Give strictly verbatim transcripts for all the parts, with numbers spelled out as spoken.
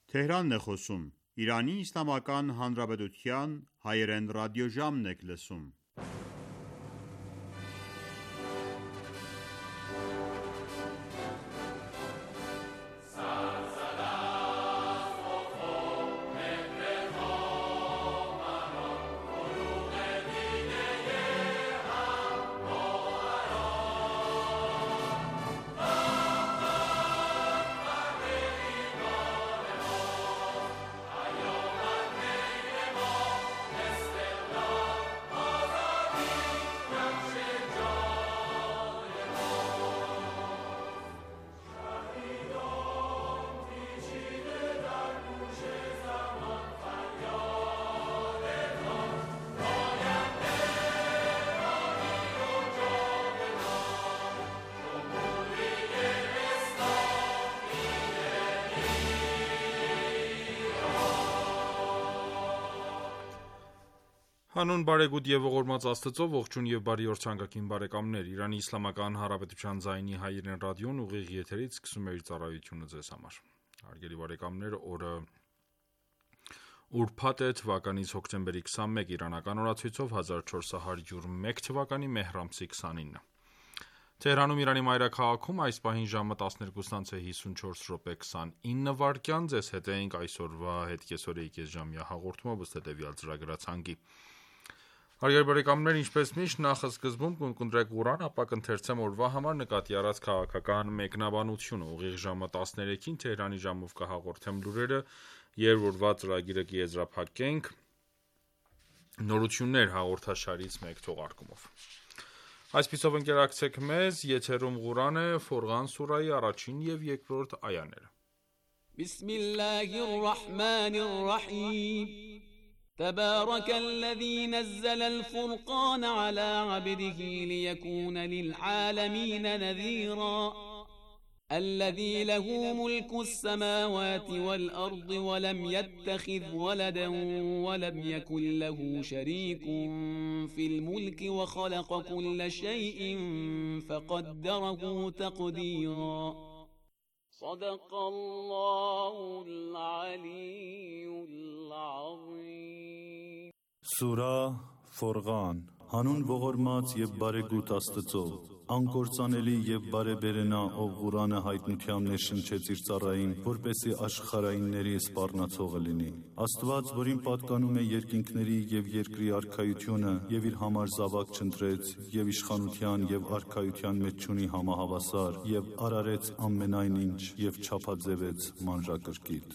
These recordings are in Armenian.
Թեհրանն է խոսում, Իրանի Իսլամական Հանրապետության հայերեն ռադիոժամն եք լսում: Հանուն բարեգութ և ողորմած Աստծո, ողջույն և բարի օր թանկագին բարեկամներ: Իրանի Իսլամական Հանրապետության ձայնի հայերեն ռադիոն ուղիղ եթերից սկսում է իր ծառայությունը ձեզ համար: Հարգելի բարեկամներ, օրը ուրբաթ է, թվականից հոկտեմբերի քսանմեկ, իրանական օրացույցով հազար չորս հարյուր մեկ թվականի մեհր ամսի քսանինը: Թեհրանում Իրանի մայրաքաղաքում այս պահին ժամը տասներկուսն անց է հիսունչորս րոպե քսանինը վայրկյան: Ձեզ հետ ենք այսօրվա հետ կեսօրեի կեսժամյա հաղորդմամբ ըստ հետևյալ ծրագրացանկի: Հարգելի բարեկամներ, ինչպես միշտ, նախ սկզբում կընտրեք Ղուրան, ապա կընթերցեմ օրվա համար նկատի առած քաղաքական մեկնաբանությունը: Ուղիղ ժամը տասներեքին Թեհրանի ժամով կհաղորդեմ լուրերը և օրվա ծրագիրը կեզրափակենք նորություններ հաղորդաշարից մեկ թողարկումով: Այսպիսով ընկերակցեք մեզ, եթերում Ղուրան է, Ֆորղան սուրահի առաջին և երկրորդ այաները: Բիսմիլլահի ռահմանի ռահիմ تبارك الذي نزل الفرقان على عبده ليكون للعالمين نذيرا الذي له ملك السماوات والأرض ولم يتخذ ولدا ولم يكن له شريك في الملك وخلق كل شيء فقدره تقديرا صدق الله العلي العظيم Սուրահ Ֆորղան Հանուն ողորմած և բարեգութ Աստծո, անկործանելի և բարեբերենա, ով Ղուրանը հայտնությամբ ներշնչեց իր ծառային, որպեսզի աշխարհայինների սպառնացողը լինի: Աստված, որին պատկանում է երկինքների և երկրի արքայությունը և իր համար զավակ չընտրեց և իշխանության և արքայության մեջ չունի համահավասար և արարեց ամենայն ինչ և չափաձևեց մանրակրկիտ: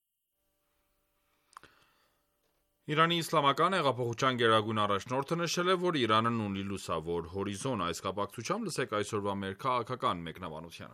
Իրանի իսլամական հեղափոխության գերագույն առաջնորդը նշել է, որ Իրանն ունի լուսավոր հորիզոն: Այս կապակցությամբ լսեք այսօրվա մեր քաղաքական մեկնաբանությունը: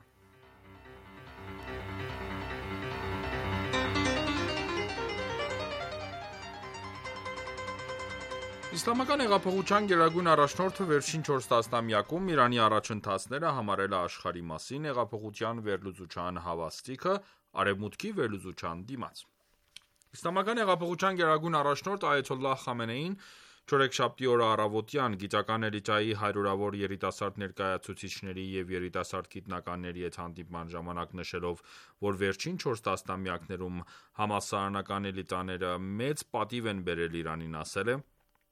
Իսլամական հեղափոխության գերագույն առաջնորդը վերջին չորս տասնամյակում Իրանի առաջընթացները համարել է աշխարհի մասին հեղափոխության վերլուծության հավաստիքը Արևմուտքի վերլուծության դիմաց: Իսլամական հեղափոխության գերագույն առաջնորդ Այաթոլլահ Խամենեին չորեքշաբթի օրը առավոտյան գիտական էլիտայի հարյուրավոր երիտասարդ ներկայացուցիչների և երիտասարդ գիտնականների հետ հանդիպման ժամանակ նշելով, որ վերջին չորս տասնամյակներում համալսարանական էլիտաները մեծ պատիվ են բերել Իրանին, ասել է.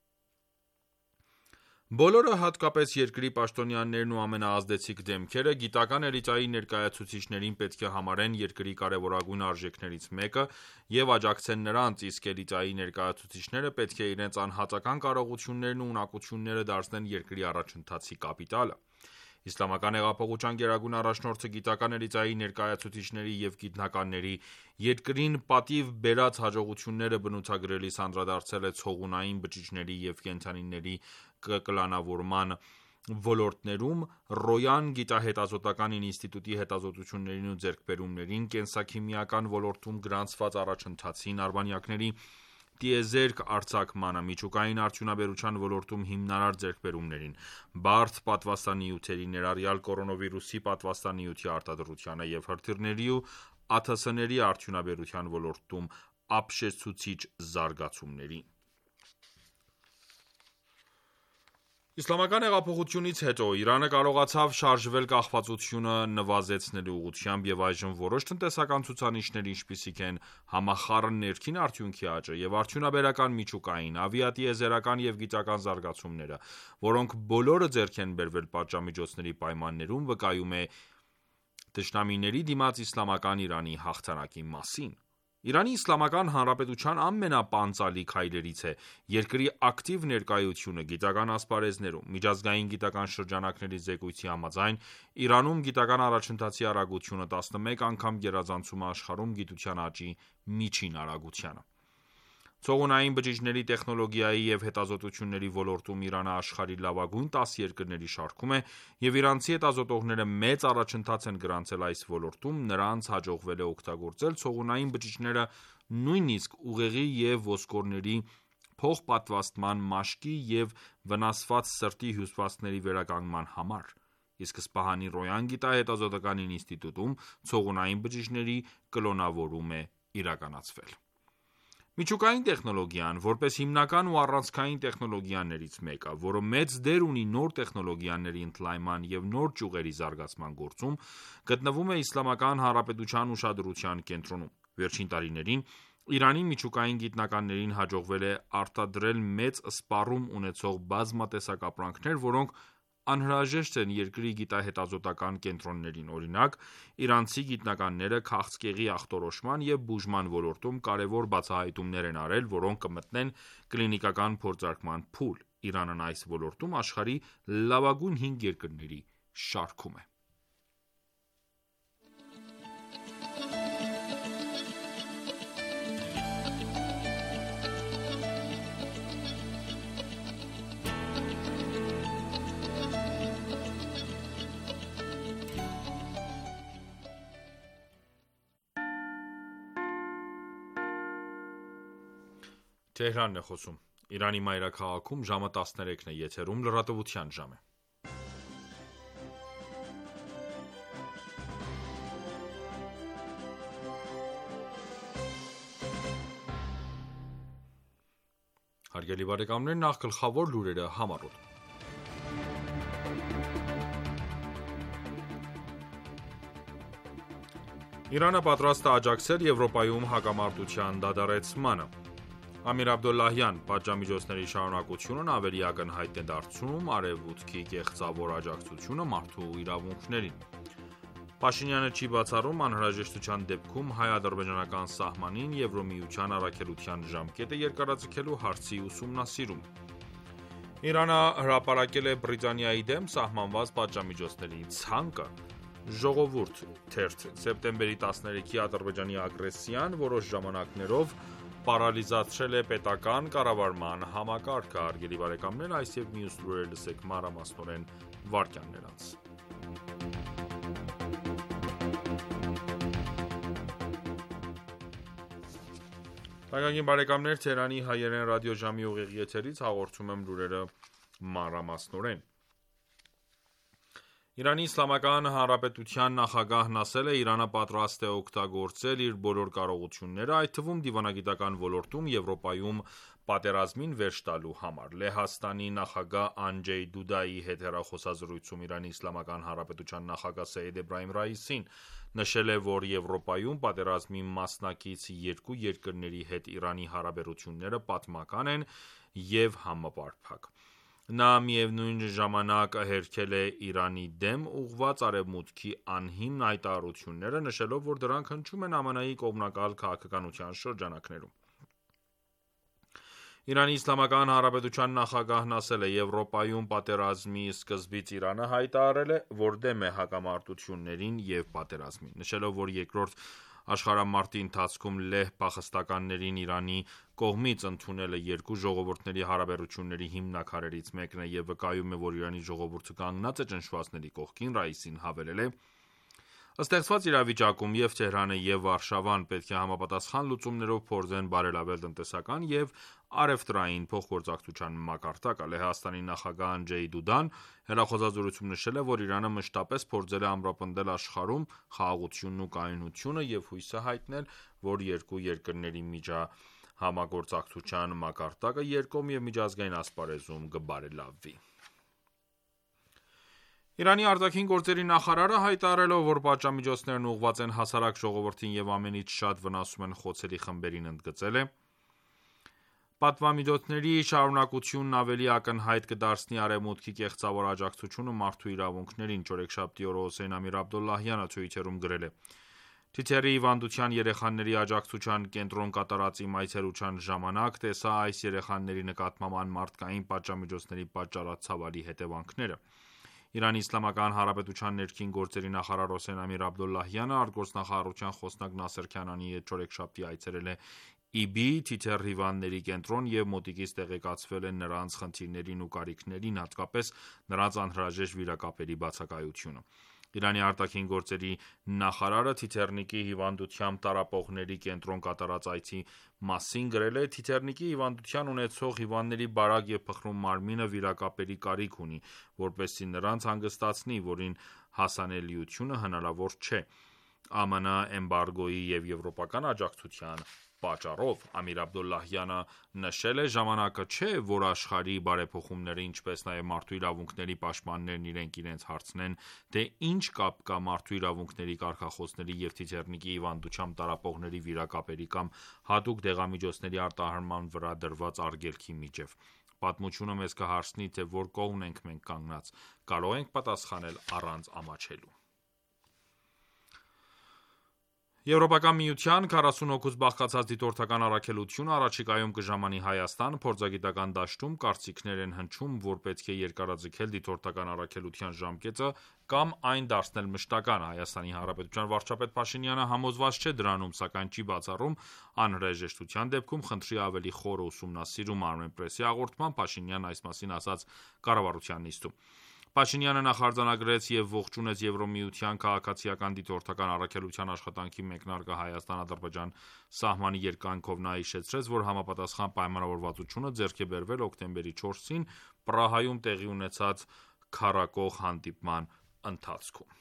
«Բոլորը, հատկապես երկրի պաշտոնյաներն ու ամենաազդեցիկ դեմքերը, գիտական էլիտայի ներկայացուցիչներին պետք է համարեն երկրի կարևորագույն արժեքներից մեկը և աջակցեն նրանց, իսկ էլիտայի ներկայացուցիչները պետք է իրենց անհատական կարողություններն ու ունակությունները դարձնեն երկրի առաջընթացի կապիտալը»: Իսլամական հեղափոխության գերագույն առաջնորդը գիտական էլիտայի ներկայացուցիչների և գիտնականների երկրին պատիվ բերած հաջողությունները բնութագրելիս անդրադարձել է ցողունային բջիջների և կենդանիների կկլանավորման ոլորտներում Ռոյան գիտահետազոտական ինստիտուտի հետազոտություններին ու ձեռքբերումներին, կենսաքիմիական ոլորտում գրանցված առաջընթացին, արբանյակների տիեզերք արձակմանը, միջուկային արդյունաբերության ոլորտում հիմնարար ձեռքբերումներին, բարդ պատվաստանյութերի, ներառյալ կորոնավիրուսի պատվաստանյութի արտադրությանը և հրթիռների ու ԱԹՍ-ների արդյունաբերության ոլորտում ապշեցուցիչ զարգացումներին: Իսլամական հեղափոխությունից հետո Իրանը կարողացավ շարժվել կախվածությունը նվազեցնելու ուղղությամբ և այժմ որոշ տնտեսական ցուցանիշներ, ինչպիսիք են համախառն ներքին արդյունքի աճը և արդյունաբերական միջուկային, ավիատիեզերական և գիտական զարգացումները, որոնք բոլորը ձեռք են բերվել պատժամիջոցների պայմաններում, վկայում է թշնամիների դիմաց իսլամական Իրանի հաղթանակի մասին: Իրանի Իսլամական Հանրապետության ամենապանծալի քայլերից է երկրի ակտիվ ներկայությունը գիտական ասպարեզներում: Միջազգային գիտական շրջանակների զեկույցի համաձայն, Իրանում գիտական առաջընթացի արագությունը տասնմեկ անգամ գերազանցում է աշխարհում գիտության աճի միջին արագությանը: Ցողունային բջիջների տեխնոլոգիայի և հետազոտությունների ոլորտում Իրանը աշխարհի լավագույն տասը երկրների շարքում է, և իրանցի հետազոտողները մեծ առաջընթաց են գրանցել այս ոլորտում: Նրանց հաջողվել է օգտագործել ցողունային բջիջները նույնիսկ ուղեղի և ոսկորների փոխպատվաստման, մաշկի և վնասված սրտի հյուսվածքների վերականգնման համար: Իսկ Սպահանի Ռոյան գիտահետազոտական ինստիտուտում ցողունային բջիջների կլոնավորում է իրականացվել: Միջուկային տեխնոլոգիան, որպես հիմնական ու առանցքային տեխնոլոգիաներից մեկը, որը մեծ դեր ունի նոր տեխնոլոգիաների ընդլայնման և նոր ճյուղերի զարգացման գործում, գտնվում է Իսլամական Հանրապետության ուշադրության կենտրոնում: Վերջին տարիներին Իրանի միջուկային գիտնականներին հաջողվել է արտադրել մեծ սպառում ունեցող բազմատեսակ ապրանքներ, որոնք անհրաժեշտ են երկրի գիտահետազոտական կենտրոններին: Օրինակ, իրանցի գիտնականները քաղցկեղի ախտորոշման և բուժման ոլորտում կարևոր բացահայտումներ են արել, որոնք կմտնեն կլինիկական փորձարկման փուլ: Իրանն այս ոլորտում աշխարհի լավագույն հինգ երկրների շարքում է: Գլխավոր լուրերը համառոտ Իրանը պատրաստ է աջակցել Եվրոպայում հակամարտության դադարեցմանը: Ամիր Աբդոլլահյան. Պատժամիջոցների շարունակությունն ավելի ակնհայտ է դարձնում Արևմուտքի կեղծավոր աջակցությունը մարդու իրավունքներին: Փաշինյանը չի բացառում անհրաժեշտության դեպքում հայ-ադրբեջանական սահմանին Եվրամիության առաքելության ժամկետը երկարաձգելու հարցի ուսումնասիրում: Իրանը հրապարակել է Բրիտանիայի դեմ սահմանված պատժամիջոցների ցանկը: Ժողովուրդ թերթ. Սեպտեմբերի տասներեքի Ադրբեջանի ագրեսիան որոշ ժամանակներով պարալիզացրել է պետական կառավարման համակարգը: Հարգելի բարեկամներ, այս և մյուս լուրերը լսեք մանրամասնորեն վայրկյաններ անց: Իրանի Իսլամական Հանրապետության նախագահն ասել է. «Իրանը պատրաստ է օգտագործել իր բոլոր կարողությունները, այդ թվում դիվանագիտական ոլորտում Եվրոպայում պատերազմին վերջ տալու համար»: Լեհաստանի նախագահ Անջեյ Դուդայի հետ հեռախոսազրույցում Իրանի Իսլամական Հանրապետության նախագահ Սեյեդ Էբրահիմ Ռայիսին նշել է, որ Եվրոպայում պատերազմի մասնակից երկու երկրների հետ Իրանի հարաբերությունները պատմական են և համապարփակ: Նա միևնույն ժամանակ հերքել է Իրանի դեմ ուղղված Արևմուտքի անհիմն հայտարարությունները, նշելով, որ դրանք հնչում են ԱՄՆ-ի կողմնակալ քաղաքականության շրջանակներում: Իրանի Իսլամական Հանրապետության նախագահն ասել է. «Եվրոպայում պատերազմի սկզբից Իրանը հայտարարել է, որ դեմ է հակամարտություններին և պատերազմին»: Նշելով, որ երկրորդ աշխարհամարտի ընթացքում լեհ փախստականներին Իրանի կողմից ընդունելը երկու ժողովուրդների հարաբերությունների հիմնաքարերից մեկն է և վկայում է, որ Իրանի ժողովուրդը կանգնած է ճնշվածների կողքին, Ռայիսին հավելել է. «Ստեղծված իրավիճակում և Թեհրանը և Վարշավան պետք է համապատասխան լուծումներով փորձեն բարելավել տնտեսական և առևտրային փոխգործակցության մակարդակը»: Լեհաստանի նախագահ Անջեյ Դուդան հեռախոսազրույցում նշել է, որ Իրանը մշտապես փորձել է ամրապնդել աշխարհում խաղաղությունն ու կայունությունը և հույս է հայտնել, որ երկու երկրների միջահամագործակցության մակարդակը երկկողմ և միջազգային ասպարեզում կբարելավվի: Իրանի արտաքին գործերի նախարարը հայտարարելով, որ պատժամիջոցներն ուղղված են հասարակ ժողովրդին և ամենից շատ վնասում են խոցելի խմբերին, ընդգծել է. Պատվամիջոցների շարունակությունն ավելի ակնհայտ կդարձնի Արևմուտքի կեղծավոր աջակցությունը մարդու իրավունքներին, չորեքշաբթի օրը Հոսեյն Ամիր Աբդոլլահյանը Twitter-ում գրել է. Թիթեռի հիվանդության երեխաների աջակցության կենտրոն կատարած իմ այցելության ժամանակ տեսա այս երեխաների նկատմամբ մարդկային պատժամիջոցների պատճառած ցավալի հետևանքները։ Իրանի Իսլամական Հանրապետության ներքին գործերի նախարար Հոսեյն Ամիր Աբդոլլահյանը արտգործնախարարության խոսնակ Նասեր Քանանիի հետ չորեքշաբթի այցելել է Իբի թիթեռ հիվանդների կենտրոն և մոտիկից տեղեկացվել է նրանց խնդիրներին ու կարիքներին, հատկապես նրանց անհրաժեշտ վիրակապերի բացակայությունը։ Իրանի արտաքին գործերի նախարարը թիթեռնիկի հիվանդությամբ տառապողների կենտրոն կատարած այցի մասին գրել է. Թիթեռնիկի հիվանդություն ունեցող հիվանդների բարակ և փխրուն մարմինը վիրակապերի կարիք ունի, որպեսզի նրանց հանգստացնի, որին հասանելիությունը հնարավոր չէ ԱՄՆ էմբարգոյի և եվրոպական աջակցության պատճառով։ Ամիր Աբդոլլահյանը նշել է. Ժամանակը չէ, որ աշխարհի բարեփոխումները, ինչպես նաև մարդու իրավունքների պաշտպաններն իրենք իրենց հարցնեն, թե ինչ կապ կա մարդու իրավունքների կարգախոսների և թիթեռնիկի հիվանդությամբ տառապողների վիրակապերի կամ հատուկ դեղամիջոցների արտահանման վրա դրված արգելքի միջև։ Պատմությունը մեզ կհարցնի, թե որ կողմն ենք մենք կանգնած, կարո՞ղ ենք պատասխանել առանց ամաչելու։ Եվրոպական միության քառասուն հոգուց բաղկացած դիտորդական առաքելությունը առաջիկայում կժամանի Հայաստան, փորձագիտական դաշտում կարծիքներ են հնչում, որ պետք է երկարաձգել դիտորդական առաքելության ժամկետը կամ այն դարձնել մշտական։ Հայաստանի Հանրապետության վարչապետ Փաշինյանը համոզված չէ դրանում, սակայն չի բացառում անհրաժեշտության դեպքում խնդրի ավելի խորը ուսումնասիրում։ Armenpress-ի հաղորդմամբ Փաշինյանն այս մասին ասաց կառավարության նիստում։ Փաշինյանը նախարձանագրեց և ողջունեց Եվրամիության քաղաքացիական դիտորդական առաքելության աշխատանքի մեկնարկը Հայաստան-Ադրբեջան սահմանի երկայնքով։ Նա հիշեցրեց, որ համապատասխան պայմանավորվածությունը ձեռք է բերվել հոկտեմբերի չորսին Պրահայում տեղի ունեցած քառակողմ հանդիպման ընթացքում։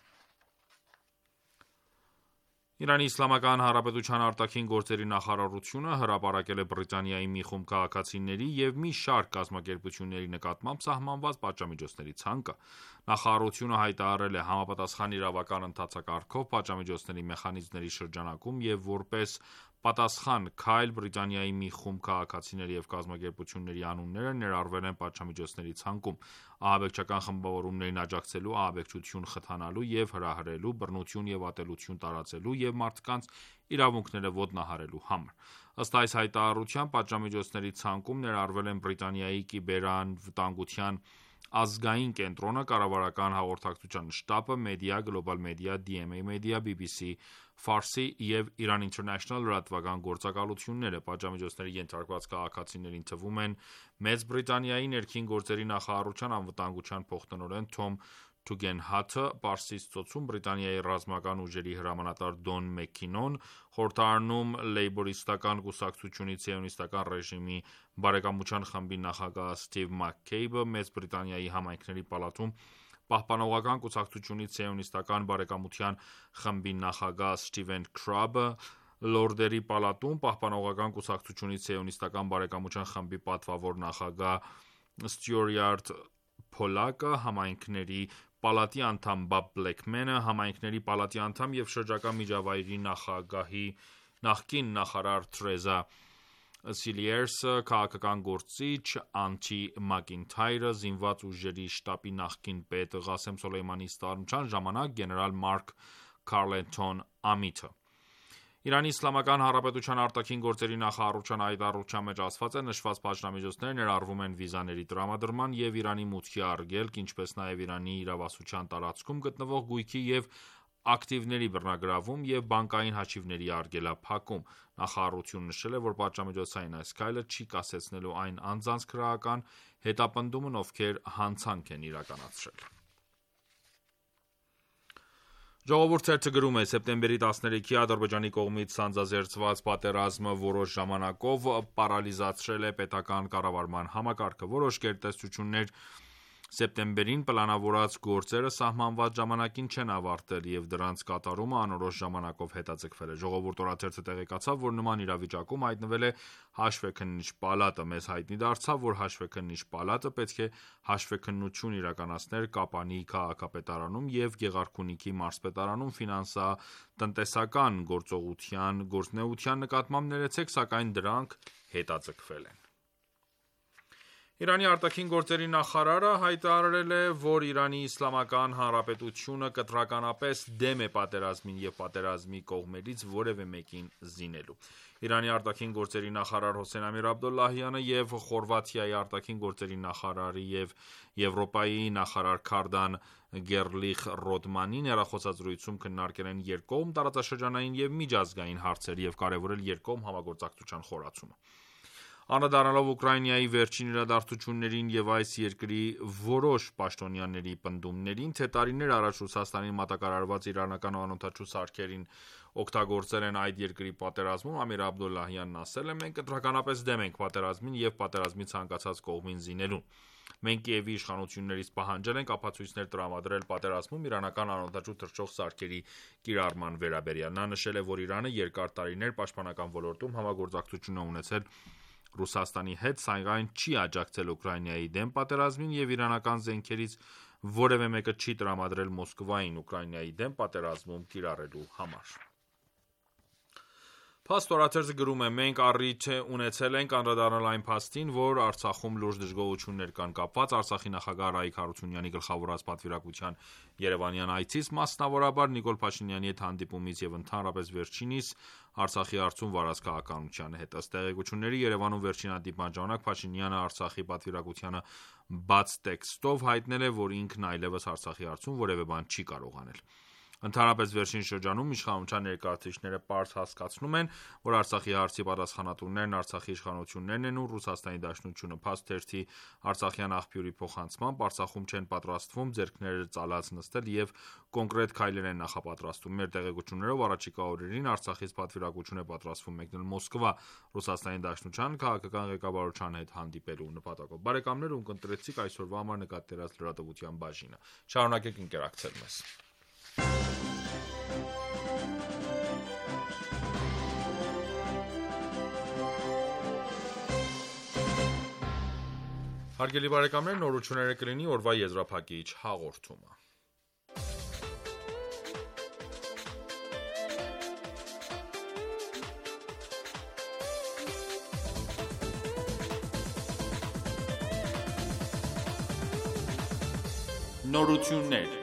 Իրանի Իսլամական Հանրապետության արտաքին գործերի նախարարությունը հրապարակել է Բրիտանիայի մի խումբ քաղաքացիների և մի շարք կազմակերպությունների նկատմամբ սահմանված պատժամիջոցների ցանկը։ Նախարարությունը հայտարարել է համապատասխան իրավական ընթացակարգով պատժամիջոցների մեխանիզմների շրջանակում և որպես պատասխան քայլ Բրիտանիայի մի խումբ քաղաքացիների և կազմակերպությունների անունները ներառվել են պատժամիջոցների ցանկում՝ ահաբեկչական խմբավորումներին աջակցելու, ահաբեկչություն խթանելու և հրահրելու, բռնություն և ատելություն տարածելու և մարդկանց իրավունքները ոտնահարելու համար։ Ըստ այս հայտարարության, պատժամիջոցների ցանկում ներառվել են Բրիտանիայի կիբերանվտանգության ազգային կենտրոնը, կառավարական հաղորդակցության շտաբը, Media, Global Media, Դի Էմ Էյ Media, Բի Բի Սի Ֆարսի և Iran International լրատվական գործակալությունները։ Պատժամիջոցների ենթարկված քաղաքացիներին թվում են Մեծ Բրիտանիայի ներքին գործերի նախարարության անվտանգության փոխտնօրեն Թոմ Թուգենհաթը, Պարսից ծոցում Բրիտանիայի ռազմական ուժերի հրամանատար Դոն Մաքքինոն, Խորհրդարանում Լեյբորիստական կուսակցությունից Սիոնիստական ռեժիմի բարեկամության խմբի նախագահ Սթիվ Մաքքեյբը, Մեծ Բրիտանիայի համայնքների պալատում Պահպանողական կուսակցությունից Սիոնիստական բարեկամության խմբի նախագահ Սթիվեն Քրաբը, Լորդերի պալատում Պահպանողական կուսակցությունից Սիոնիստական բարեկամության խմբի պատվավոր նախագահ Ստյուարտ Փոլակը, համայնքների պալատի անդամ Բաբ Բլեքմենը, համայնքների պալատի անդամ և շրջակա միջավայրի նախագահի նախկին նախարար Թրեզա Սիլիերսը, քաղաքական գործիչ Անթի Մակինթայրը, զինված ուժերի շտաբի նախկին պետ Ղասեմ Սոլեյմանիի ստառնության ժամանակ գեներալ Մարկ Քարլենթոն Ամիթը։ Իրանի Իսլամական Հանրապետության արտաքին գործերի նախարարության հայտարարության մեջ ասված է. նշված պատժամիջոցները ներառվում են վիզաների տրամադրման և Իրանի մուտքի արգելք, ինչպես նաև Իրանի իրավասության տարածքում գտնվող գույքի և ակտիվների բռնագրավում և բանկային հաշիվների արգելափակում։ Նախարարությունն նշել է, որ պատժամիջոցային այս քայլը չի կասեցնելու այն անձանց քրեական հետապնդումն, ովքեր հանցանք են իրականացրել։ Ժողովուրդ թերթը գրում է. Սեպտեմբերի տասներեքի Ադրբեջանի կողմից սանձազերծված պատերազմը որոշ ժամանակով պարալիզացրել է պետական կառավարման համակարգը։ Որոշ գերտերություններ Սեպտեմբերին պլանավորած գործերը սահմանված ժամանակին չեն ավարտել և դրանց կատարումը անորոշ ժամանակով հետաձգվել է։ Ժողովուրդ օրաթերթը տեղեկացավ, որ նման իրավիճակում հայտնվել է հաշվեկննիչ պալատը։ Մեզ հայտնի դարձավ, որ հաշվեկննիչ պալատը պետք է հաշվեկնություն իրականացներ Կապանի քաղաքապետարանում և Գեղարքունիքի մարզպետարանում ֆինանսատնտեսական գործողության գործունեության նկատմամբ ներեցեք, սակայն դրանք հետաձգվել են։ Իրանի արտաքին գործերի նախարարը հայտարարել է, որ Իրանի Իսլամական Հանրապետությունը կտրականապես դեմ է պատերազմին և պատերազմի կողմերից որևէ մեկին զինելու։ Իրանի արտաքին գործերի նախարար Հոսեյն Ամիր Աբդոլլահյանը և Խորվաթիայի արտաքին գործերի նախարարի և Եվրոպայի նախարար Քարդան Գերլիխ Ռոդմանին հեռախոսազրույցում քննարկել են երկկողմ, տարածաշրջանային և միջազգային հարցեր և կարևորել երկկողմ համագործակցության խորացումը։ Անդրադառնալով Ուկրաինայի վերջին իրադարձություններին և այս երկրի որոշ պաշտոնյաների պնդումներին, թե տարիներ առաջ Ռուսաստանին մատակարարված իրանական անօդաչու սարքերին օգտագործել են այդ երկրի պատերազմում, Ամիր Աբդոլլահյանն ասել է. «Մենք կտրականապես դեմ ենք պատերազմին և պատերազմի ցանկացած կողմին զինելուն։ Մենք Կիևի իշխանություններից պահանջել ենք ապացույցներ տրամադրել պատերազմում իրանական անօդաչու թռչող սարքերի կիրառման վերաբերյալ»։ Նա նշել է, որ Իրանը երկար տարիներ պաշտպանական ոլորտում համագործակցություն է ունեցել Ռուսաստանի հետ, սակայն չի աջակցել Ուկրաինայի դեմ պատերազմին և իրանական զենքերից որևէ մեկը չի տրամադրել Մոսկվային Ուկրաինայի դեմ պատերազմում կիրառելու համար։ Փաստ օրաթերթը գրում է. «Մենք առիթ ունեցել ենք անդրադառնալ այն փաստին, որ Արցախում լուրջ դժգոհություններ կան կապված Արցախի նախագահ Ռայիկ Հարությունյանի գլխավորած պատվիրակության երևանյան այցից, մասնավորաբար Նիկոլ Փաշինյանի հետ հանդիպումից և ընդհանրապես վերջինիս Արցախի հարցում վարած քաղաքականության հետ։ Ըստ տեղեկությունների, Երևանում վերջին հանդիպման ժամանակ Փաշինյանը Արցախի պատվիրակությանը բաց տեքստով հայտնել է, որ ինքն այլևս Արցախի հարցում որևէ բան չի կարող անել։ Ընդհանրապես վերջին շրջանում իշխանության ներկայացուցիչները պարզ հասկացնում են, որ Արցախի հարցի պատասխանատուներն Արցախի իշխանություններն են ու Ռուսաստանի Դաշնությունը։ Փաստ թերթի արցախյան աղբյուրի փոխանցմամբ, Արցախում չեն պատրաստվում ձեռքները ծալած նստել և կոնկրետ քայլեր են նախապատրաստում։ Մեր տեղեկություններով առաջիկա օրերին Արցախից պատվիրակություն է պատրաստվում մեկնել Մոսկվա՝ Ռուսաստանի Դաշնության քաղաքական ղեկավարության հետ հանդիպելու նպատակով։ Բարեկամներ, ում կընտրեցիք այսօրվա համար նկատելած լրատվության բաժինը։ Շարունակեք ընկերակցել մեզ։ Հարգելի բարեկամներ, նորությունները կլինի օրվա եզրափակիչ հաղորդումը։ Նորություններ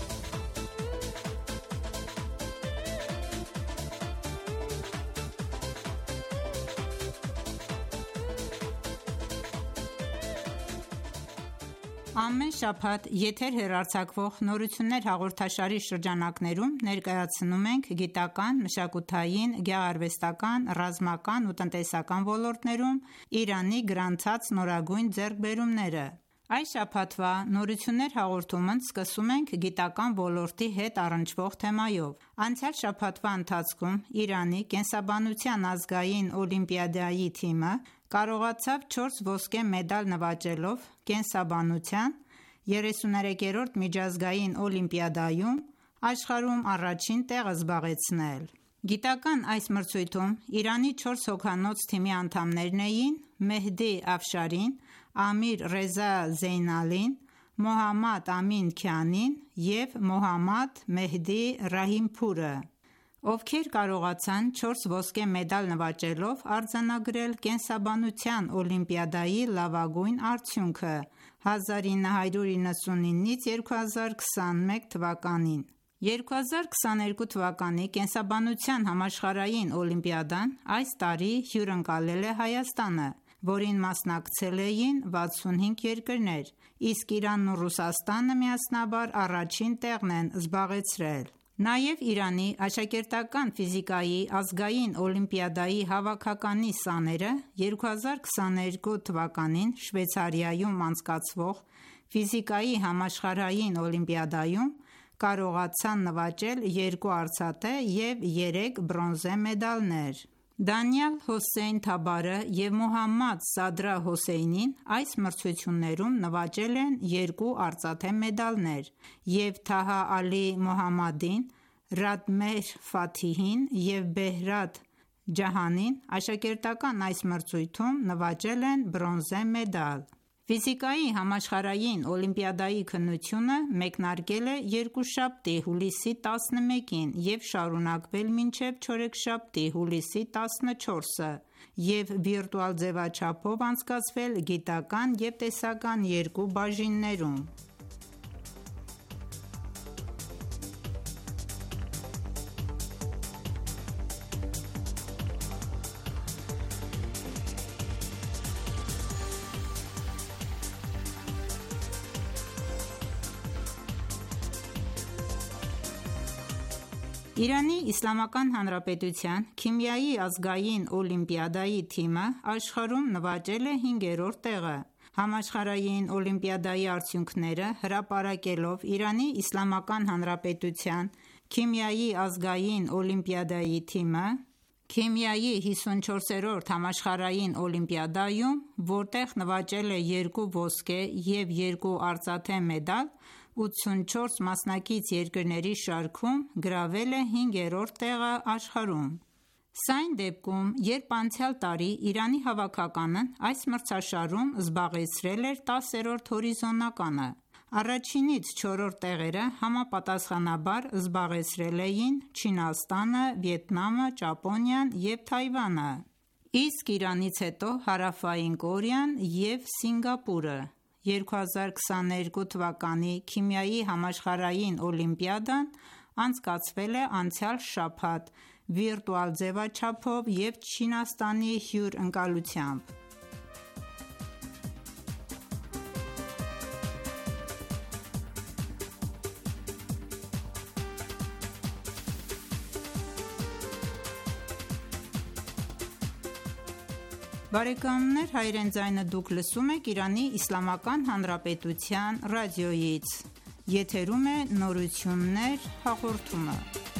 Ամեն շաբաթ եթեր հեռարձակվող «Նորություններ» հաղորդաշարի շրջանակներում ներկայացնում ենք գիտական, մշակութային, գեղարվեստական, ռազմական ու տնտեսական ոլորտներում Իրանի գրանցած նորագույն ձեռքբերումները։ Այս շաբաթվա «Նորություններ» հաղորդումն սկսում ենք գիտական ոլորտի հետ առնչվող թեմայով։ Անցյալ շաբաթվա ընթացքում Իրանի կենսաբանության ազգային օլիմպիադայի թիմը կարողացավ չորս ոսկե մեդալ նվաճելով կենսաբանության երեսուներեքերորդ միջազգային օլիմպիադայում աշխարհում առաջին տեղը զբաղեցնել։ Գիտական այս մրցույթում Իրանի չորս հոգանոց թիմի անդամներն էին Մեհդի Աֆշարին, Ամիր Ռեզա Զեյնալին, Մոհամմադ Ամին Քյանին և Մոհամմադ Մեհդի Ռահիմփուրը, ովքեր կարողացան չորս ոսկե մեդալ նվաճելով արձանագրել կենսաբանության օլիմպիադայի լավագույն արդյունքը հազար ինը հարյուր իննսունինից երկու հազար քսաներկու թվականին։ երկու հազար քսաներկու թվականի կենսաբանության համաշխարհային օլիմպիադան այս տարի հյուրընկալել է Հայաստանը, որին մասնակցել էին վաթսունհինգ երկրներ, իսկ Իրանն ու Ռուսաստանը միասնաբար առաջին տեղն են զբաղեցրել։ Նաև Իրանի աշակերտական ֆիզիկայի ազգային օլիմպիադայի հավաքականի սաները երկու հազար քսաներկու թվականին Շվեյցարիայում անցկացվող ֆիզիկայի համաշխարհային օլիմպիադայում կարողացան նվաճել երկու արծաթե և երեք բրոնզե մեդալներ։ Դանիել Հոսեյն Թաբարը և Մոհամմադ Սադրա Հոսեյնին այս մրցություններում նվաճել են երկու արծաթե մեդալներ և Թահա Ալի Մոհամմադին, Ռադմեհր Ֆաթիհին և Բեհրադ Ջահանին աշակերտական այս մրցույթում նվաճել են բրոնզե մեդալ։ Ֆիզիկայի համաշխարհային օլիմպիադայի քննությունը մեկնարկել է երկուշաբթի՝ հուլիսի տասնմեկին և շարունակվել մինչև չորեքշաբթի՝ հուլիսի տասնչորսը և վիրտուալ ձևաչափով անցկացվել գիտական և տեսական երկու բաժիններում։ Իրանի Իսլամական Հանրապետության քիմիայի ազգային օլիմպիադայի թիմը աշխարհում նվաճել է հինգերորդ տեղը։ Համաշխարհային օլիմպիադայի արդյունքները հրապարակելով Իրանի Իսլամական Հանրապետության քիմիայի ազգային օլիմպիադայի թիմը քիմիայի հիսունչորսերորդ համաշխարհային օլիմպիադայում, որտեղ նվաճել է երկու ոսկե և երկու արծաթե մեդալ, ութսունչորս մասնակից երկրների շարքում գրավել է հինգերորդ տեղը աշխարհում։ Սա այն դեպքում, երբ անցյալ տարի Իրանի հավաքականն այս մրցաշարում զբաղեցրել էր տասերորդ հորիզոնականը։ Առաջինից չորրորդ տեղերը համապատասխանաբար զբաղեցրել էին Չինաստանը, Վիետնամը, Ճապոնիան և Թայվանը, իսկ Իրանից հետո Հարավային Կորեան և Սինգապուրը։ երկու հազար քսաներկու թվականի քիմիայի համաշխարհային օլիմպիադան անցկացվել է անցյալ շաբաթ վիրտուալ ձևաչափով և Չինաստանի հյուրընկալությամբ։ Բարեկամներ, հայրեն ձայնը դուք լսում եք Իրանի Իսլամական Հանրապետության ռադիոյից։ Եթերում է նորություններ հաղորդումը։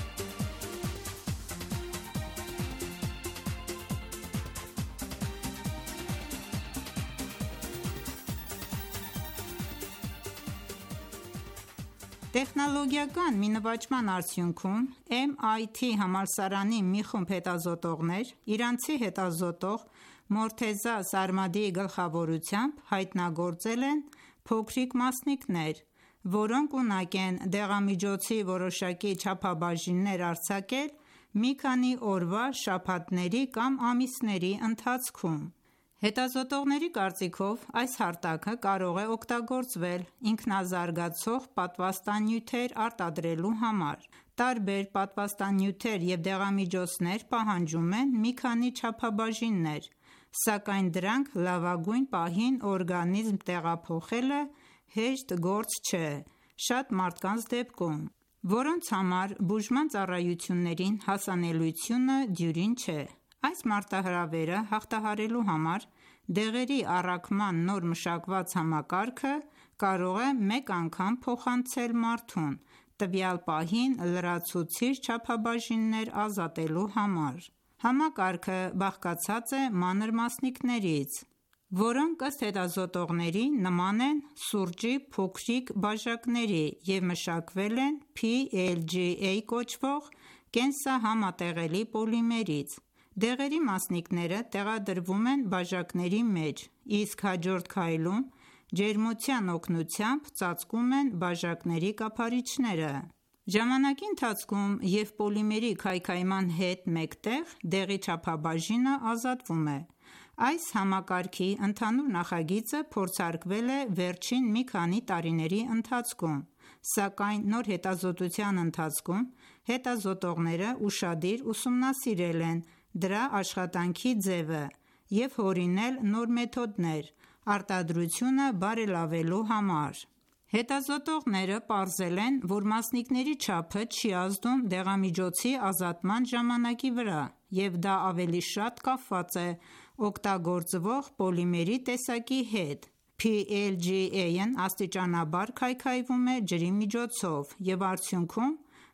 Տեխնոլոգիական մի նվաճման արդյունքում Էմ Այ Թի համալսարանի մի խումբ հետազոտողներ իրանցի հետազոտող Մորթեզա Սարմադիի գլխավորությամբ հայտնագործել են փոքրիկ մասնիկներ, որոնք ունակ են դեղամիջոցի որոշակի չափաբաժիններ արձակել մի քանի օրվա, շաբաթների կամ ամիսների ընթացքում։ Հետազոտողների կարծիքով այս հարթակը կարող է օգտագործվել ինքնազարգացող պատվաստանյութեր արտադրելու համար։ Տարբեր պատվաստանյութեր և դեղամիջոցներ պահանջում են մի քանի չափաբաժիններ, սակայն դրանք լավագույն պահին օրգանիզմ տեղափոխելը հեշտ գործ չէ շատ մարդկանց դեպքում, որոնց համար բուժման ծառայություններին հասանելիությունը դյուրին չէ։ Այս մարտահրավերը հաղթահարելու համար դեղերի առաքման նոր մշակված համակարգը կարող է մեկ անգամ փոխանցել մարդուն տվյալ պահին լրացուցիչ չափաբաժիններ ազատելու համար։ Համակարգը բաղկացած է մանր մասնիկներից, որոնք ըստ հետազոտողների նման են սուրճի փոքրիկ բաժակների և մշակվել են P L G A կոչվող կենսահամատեղելի պոլիմերից։ Դեղերի մասնիկները տեղադրվում են բաժակների մեջ, իսկ հաջորդ քայլում ջերմության օգնությամբ ծածկում են բաժակների կափարիչները։ Ժամանակի ընթացքում և պոլիմերի քայքայման հետ մեկտեղ դեղի չափաբաժինը ազատվում է։ Այս համակարգի ընդհանուր նախագիծը փորձարկվել է վերջին մի քանի տարիների ընթացքում, սակայն նոր հետազոտության ընթացքում հետազոտողները ուշադիր ուսումնասիրել են դրա աշխատանքի ձևը և հորինել նոր մեթոդներ արտադրությունը բարելավելու համար։ Հետազոտողները պարզել են, որ մասնիկների չափը չի ազդում դեղամիջոցի ազատման ժամանակի վրա, և դա ավելի շատ կապված է օգտագործվող պոլիմերի տեսակի հետ։ P L G A-ն աստիճանաբար քայքայվում է ջրի միջոցով և արդյունքում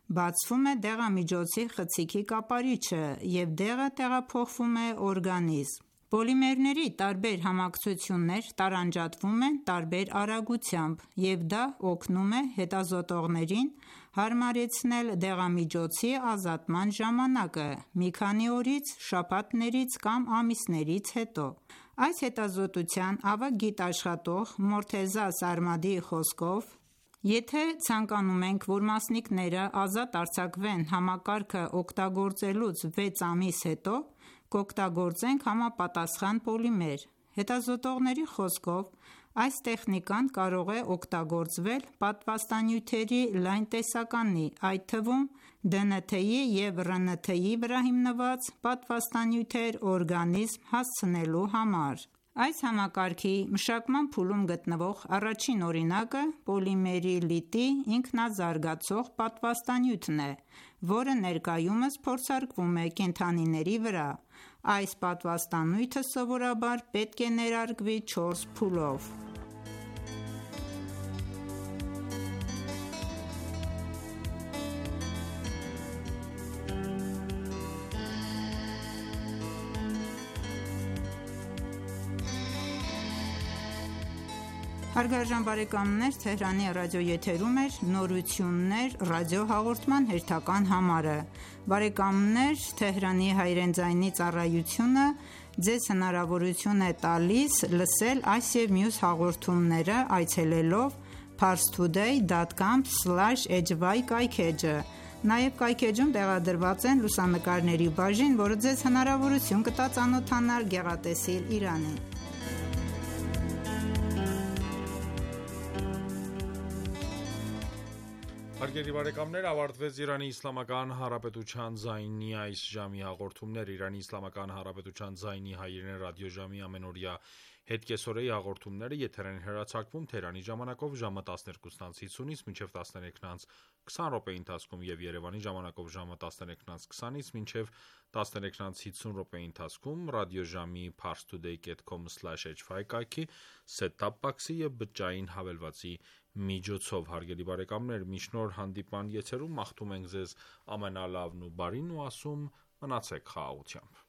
բացվում է դեղամիջոցի խցիկի կապարիչը և դեղը տեղափոխվում է օրգանիզմ: Պոլիմերների տարբեր համակցություններ տարանջատվում են տարբեր արագությամբ և դա օգնում է հետազոտողներին հարմարեցնել դեղամիջոցի ազատման ժամանակը մի քանի օրից, շաբաթներից կամ ամիսներից հետո: Այս հետազոտության ավագ գիտաշխատող Մորթեզա Սարմադիի խոսքով, եթե ցանկանում ենք, որ մասնիկները ազատ արձակվեն համակարգը օգտագործելուց վեց ամիս հետո, կօգտագործենք համապատասխան պոլիմեր: Հետազոտողների խոսքով, այս տեխնիկան կարող է օգտագործվել պատվաստանյութերի լայն տեսականի, այդ թվում ԴՆԹ-ի և ՌՆԹ-ի վրա հիմնված պատվաստանյութեր օրգանիզմ հասցնելու համար: Այս համակարգի մշակման փուլում գտնվող առաջին օրինակը պոլիմերի լիտի ինքնազարգացող պատվաստանյութն է, որը ներկայումս փորձարկվում է կենդանիների վրա: Այս պատվաստանյութը սովորաբար պետք է ներարկվի չորս փուլով: Ձեզ հնարավորություն է տալիս լսել այս և մյուս հաղորդումները այցելելով parstoday dot com slash h y կայքէջը: Նաև կայքէջում տեղադրված են լուսանկարների բաժին, որը ձեզ հնարավորություն կտա ծանոթանալ գեղատեսիլ Իրանին: Հարգելի բարեկամներ, ավարտվեց «Իրանի Իսլամական Հանրապետության» ձայնի այս ժամի հաղորդումները: Իրանի Իսլամական Հանրապետության ձայնի հայրեն ռադիոժամի ամենօրյա հետկեսօրեի հաղորդումները եթեր են հեռարձակվում Թեհրանի ժամանակով ժամը տասներկուսն անց հիսունից մինչև տասներեքն անց քսան րոպեի ընթացքում և Երևանի ժամանակով ժամը տասներեքն անց քսանից մինչև տասներեքն անց հիսուն րոպեի ընթացքում ռադիոժամի parstoday dot com slash h y կայքի set-top box-ի և բջջային հավելվածի միջոցով: Հարգելի բարեկամներ, մինչ նոր հանդիպման եթերում մաղթում ենք ձեզ ամենալավն ու բարին ու ասում մնացեք խաղաղությամբ: